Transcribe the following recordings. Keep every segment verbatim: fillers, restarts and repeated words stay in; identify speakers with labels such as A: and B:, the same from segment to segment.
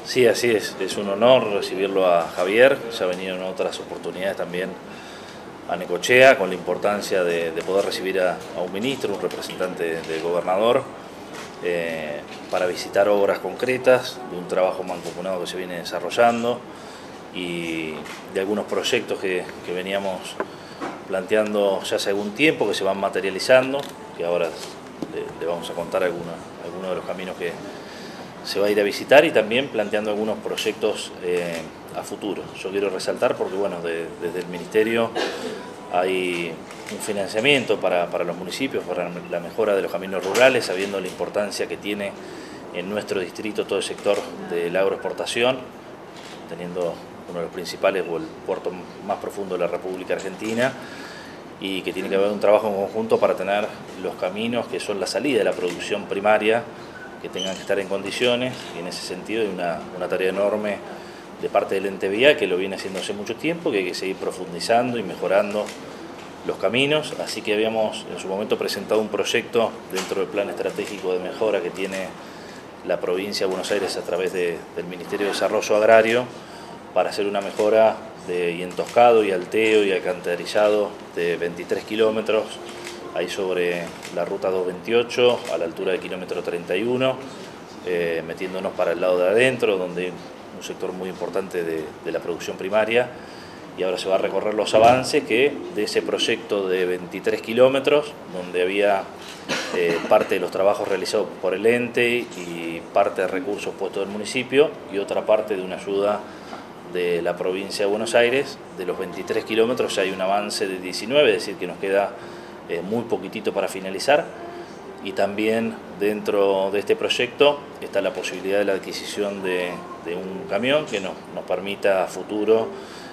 A: Sí, así es. Es un honor recibirlo a Javier. Ya ha venido en otras oportunidades también a Necochea, con la importancia de, de poder recibir a, a un ministro, un representante del gobernador, eh, para visitar obras concretas de un trabajo mancomunado que se viene desarrollando y de algunos proyectos que, que veníamos planteando ya hace algún tiempo, que se van materializando, que ahora le, le vamos a contar algunos, algunos de los caminos que se va a ir a visitar, y también planteando algunos proyectos eh, a futuro. Yo quiero resaltar porque bueno, de, desde el Ministerio hay un financiamiento para, para los municipios, para la mejora de los caminos rurales, sabiendo la importancia que tiene en nuestro distrito todo el sector de la agroexportación, teniendo uno de los principales o el puerto más profundo de la República Argentina, y que tiene que haber un trabajo en conjunto para tener los caminos que son la salida de la producción primaria, que tengan que estar en condiciones, y en ese sentido hay una, una tarea enorme de parte del ente vial, que lo viene haciendo hace mucho tiempo, que hay que seguir profundizando y mejorando los caminos. Así que habíamos en su momento presentado un proyecto dentro del plan estratégico de mejora que tiene la provincia de Buenos Aires a través de, del Ministerio de Desarrollo Agrario, para hacer una mejora de y entoscado y alteo y alcantarillado de veintitrés kilómetros, ahí sobre la ruta doscientos veintiocho, a la altura del kilómetro treinta y uno, eh, metiéndonos para el lado de adentro, donde hay un sector muy importante de, de la producción primaria, y ahora se va a recorrer los avances que de ese proyecto de veintitrés kilómetros, donde había eh, parte de los trabajos realizados por el ente y parte de recursos puestos del municipio, y otra parte de una ayuda de la provincia de Buenos Aires. De los veintitrés kilómetros ya hay un avance de diecinueve, es decir, que nos queda eh, muy poquitito para finalizar. Y también dentro de este proyecto está la posibilidad de la adquisición de, de un camión que nos, nos permita a futuro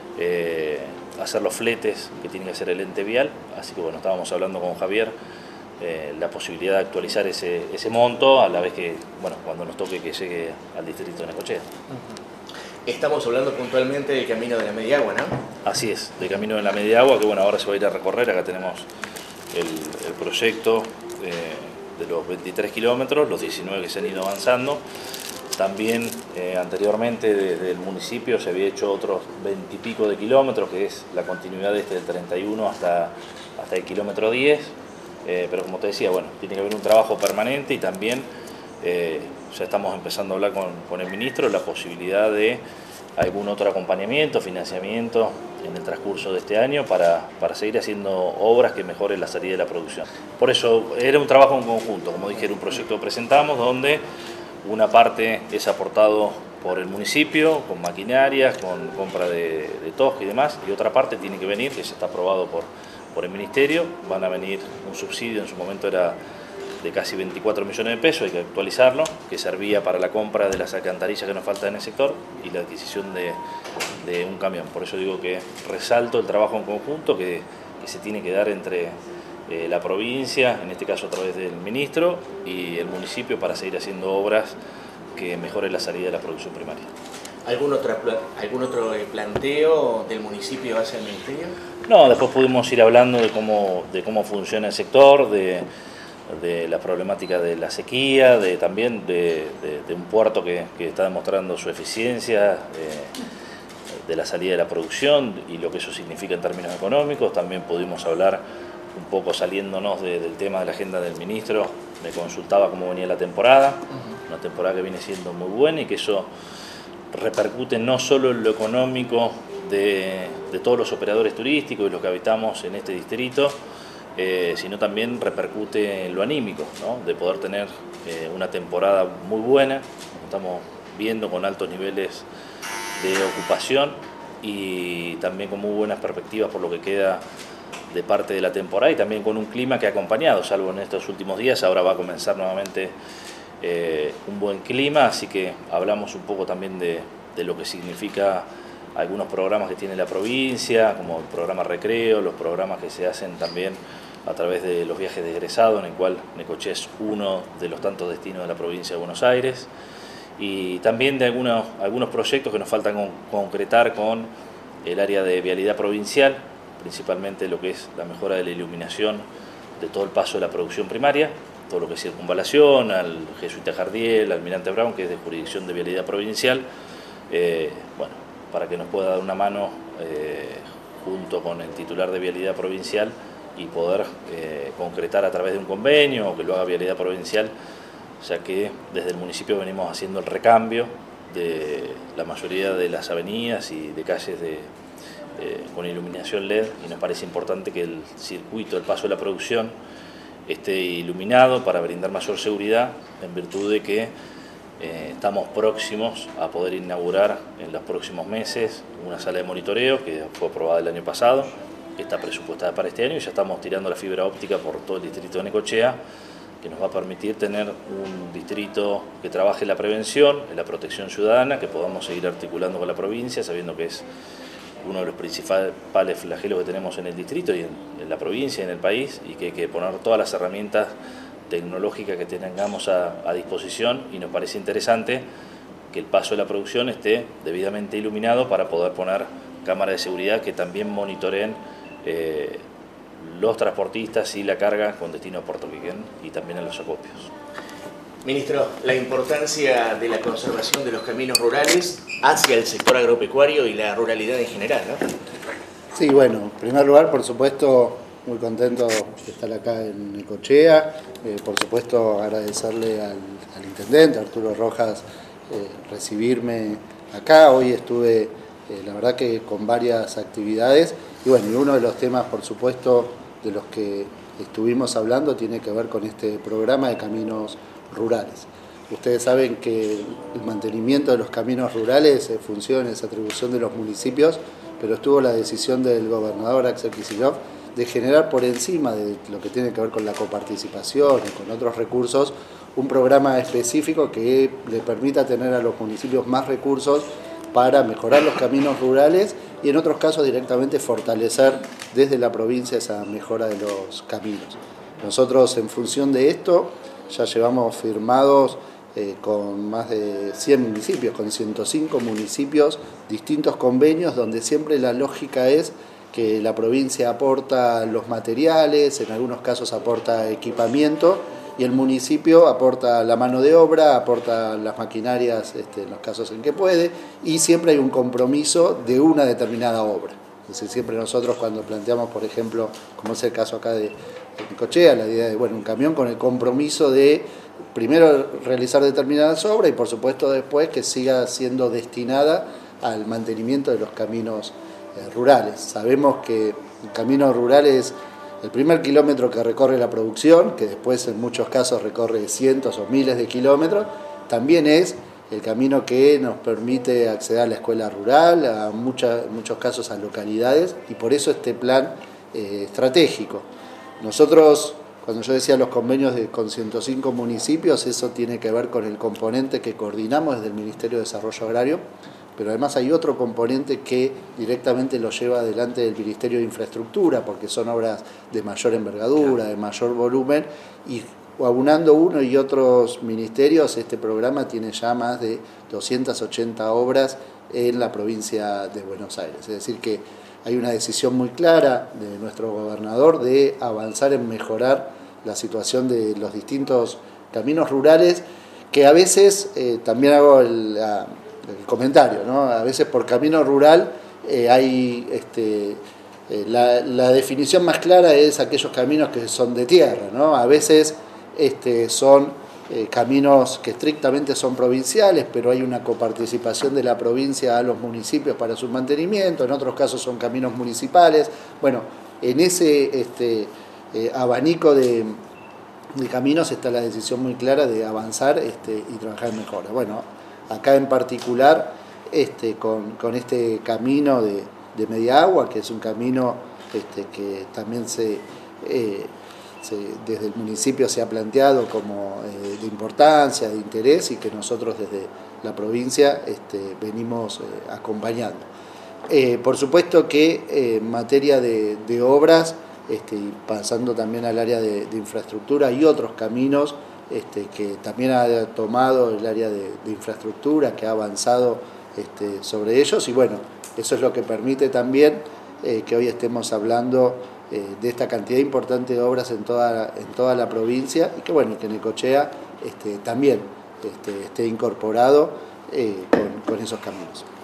A: eh, hacer los fletes que tiene que hacer el ente vial. Así que bueno, estábamos hablando con Javier eh, la posibilidad de actualizar ese, ese monto, a la vez que, bueno, cuando nos toque que llegue al distrito de Necochea.
B: Uh-huh. Estamos hablando puntualmente del Camino de la Mediagua, ¿no?
A: Así es, del Camino de la Mediagua, que bueno, ahora se va a ir a recorrer. Acá tenemos el, el proyecto eh, de los veintitrés kilómetros, los diecinueve que se han ido avanzando. También eh, anteriormente desde el municipio se había hecho otros veinte y pico de kilómetros, que es la continuidad de este del treinta y uno hasta, hasta el kilómetro diez. Eh, pero como te decía, bueno, tiene que haber un trabajo permanente, y también eh, ya estamos empezando a hablar con, con el ministro la posibilidad de algún otro acompañamiento, financiamiento en el transcurso de este año para, para seguir haciendo obras que mejoren la salida de la producción. Por eso era un trabajo en conjunto, como dije, era un proyecto que presentamos donde una parte es aportado por el municipio con maquinarias, con compra de, de tosca y demás, y otra parte tiene que venir, que ya está aprobado por, por el ministerio. Van a venir un subsidio, en su momento era de casi veinticuatro millones de pesos, hay que actualizarlo, que servía para la compra de las alcantarillas que nos faltan en el sector y la adquisición de, de un camión. Por eso digo que resalto el trabajo en conjunto que, que se tiene que dar entre eh, la provincia, en este caso a través del ministro, y el municipio, para seguir haciendo obras que mejoren la salida de la producción primaria.
B: ¿Algún otro, algún otro planteo del municipio hacia el ministerio?
A: No, después pudimos ir hablando de cómo, de cómo funciona el sector, de de la problemática de la sequía, de también de, de, de un puerto que, que está demostrando su eficiencia, eh, de la salida de la producción y lo que eso significa en términos económicos. También pudimos hablar un poco, saliéndonos de, del tema de la agenda del ministro, me consultaba cómo venía la temporada, uh-huh. Una temporada que viene siendo muy buena, y que eso repercute no solo en lo económico de, de todos los operadores turísticos y los que habitamos en este distrito, Eh, sino también repercute en lo anímico, ¿no? De poder tener eh, una temporada muy buena, estamos viendo con altos niveles de ocupación y también con muy buenas perspectivas por lo que queda de parte de la temporada, y también con un clima que ha acompañado, salvo en estos últimos días. Ahora va a comenzar nuevamente eh, un buen clima, así que hablamos un poco también de, de lo que significa algunos programas que tiene la provincia, como el programa Recreo, los programas que se hacen también a través de los viajes de egresado, en el cual Necochea es uno de los tantos destinos de la provincia de Buenos Aires, y también de algunos, algunos proyectos que nos faltan con, concretar con el área de vialidad provincial, principalmente lo que es la mejora de la iluminación de todo el paso de la producción primaria, todo lo que es circunvalación, al Jesuita Jardiel, al Almirante Brown, que es de jurisdicción de vialidad provincial, eh, bueno, para que nos pueda dar una mano eh, junto con el titular de vialidad provincial y poder eh, concretar a través de un convenio o que lo haga vialidad provincial, ya que desde el municipio venimos haciendo el recambio de la mayoría de las avenidas y de calles de, eh, con iluminación L E D, y nos parece importante que el circuito, el paso de la producción, esté iluminado para brindar mayor seguridad, en virtud de que eh, estamos próximos a poder inaugurar en los próximos meses una sala de monitoreo que fue aprobada el año pasado, que está presupuestada para este año, y ya estamos tirando la fibra óptica por todo el distrito de Necochea, que nos va a permitir tener un distrito que trabaje en la prevención, en la protección ciudadana, que podamos seguir articulando con la provincia, sabiendo que es uno de los principales flagelos que tenemos en el distrito y en, en la provincia y en el país, y que hay que poner todas las herramientas tecnológicas que tengamos a, a disposición, y nos parece interesante que el paso de la producción esté debidamente iluminado para poder poner cámaras de seguridad que también monitoreen eh, los transportistas y la carga con destino a Puerto Quiquén y también a los acopios.
B: Ministro, la importancia de la conservación de los caminos rurales hacia el sector agropecuario y la ruralidad en general, ¿no?
C: Sí, bueno, en primer lugar, por supuesto, muy contento de estar acá en Necochea. Eh, por supuesto, agradecerle al, al intendente, Arturo Rojas, eh, recibirme acá. Hoy estuve, eh, la verdad que con varias actividades. Y bueno, y uno de los temas, por supuesto, de los que estuvimos hablando tiene que ver con este programa de caminos rurales. Ustedes saben que el mantenimiento de los caminos rurales es función, es atribución de los municipios, pero estuvo la decisión del gobernador Axel Kicillof de generar por encima de lo que tiene que ver con la coparticipación y con otros recursos, un programa específico que le permita tener a los municipios más recursos para mejorar los caminos rurales y en otros casos directamente fortalecer desde la provincia esa mejora de los caminos. Nosotros, en función de esto, ya llevamos firmados eh, con más de cien municipios, con ciento cinco municipios, distintos convenios donde siempre la lógica es que la provincia aporta los materiales, en algunos casos aporta equipamiento, y el municipio aporta la mano de obra, aporta las maquinarias este, en los casos en que puede, y siempre hay un compromiso de una determinada obra. Es decir, siempre nosotros cuando planteamos, por ejemplo, como es el caso acá de Necochea, la idea de, bueno, un camión con el compromiso de primero realizar determinadas obras y por supuesto después que siga siendo destinada al mantenimiento de los caminos eh, rurales. Sabemos que el camino rural es el primer kilómetro que recorre la producción, que después en muchos casos recorre cientos o miles de kilómetros, también es el camino que nos permite acceder a la escuela rural, a mucha, en muchos casos a localidades, y por eso este plan eh, estratégico. Nosotros, cuando yo decía los convenios de, con ciento cinco municipios, eso tiene que ver con el componente que coordinamos desde el Ministerio de Desarrollo Agrario, pero además hay otro componente que directamente lo lleva adelante del Ministerio de Infraestructura, porque son obras de mayor envergadura, de mayor volumen, y aunando uno y otros ministerios, este programa tiene ya más de doscientas ochenta obras en la provincia de Buenos Aires. Es decir que hay una decisión muy clara de nuestro gobernador de avanzar en mejorar la situación de los distintos caminos rurales, que a veces, eh, también hago el, la, el comentario, ¿no? A veces por camino rural eh, hay... Este, eh, la, la definición más clara es aquellos caminos que son de tierra, ¿no? A veces este, son eh, caminos que estrictamente son provinciales, pero hay una coparticipación de la provincia a los municipios para su mantenimiento, en otros casos son caminos municipales. Bueno, en ese este, eh, abanico de, de caminos está la decisión muy clara de avanzar este, y trabajar en mejora. Bueno, acá en particular este, con, con este camino de, de Media Agua, que es un camino este, que también se... Eh, Se, desde el municipio se ha planteado como eh, de importancia, de interés, y que nosotros desde la provincia este, venimos eh, acompañando. Eh, por supuesto que eh, en materia de, de obras, este, y pasando también al área de, de infraestructura, hay otros caminos este, que también ha tomado el área de, de infraestructura, que ha avanzado este, sobre ellos, y bueno, eso es lo que permite también eh, que hoy estemos hablando eh, de esta cantidad importante de obras en toda, en toda la provincia, y que bueno, que Necochea este, también este, esté incorporado eh, con, con esos caminos.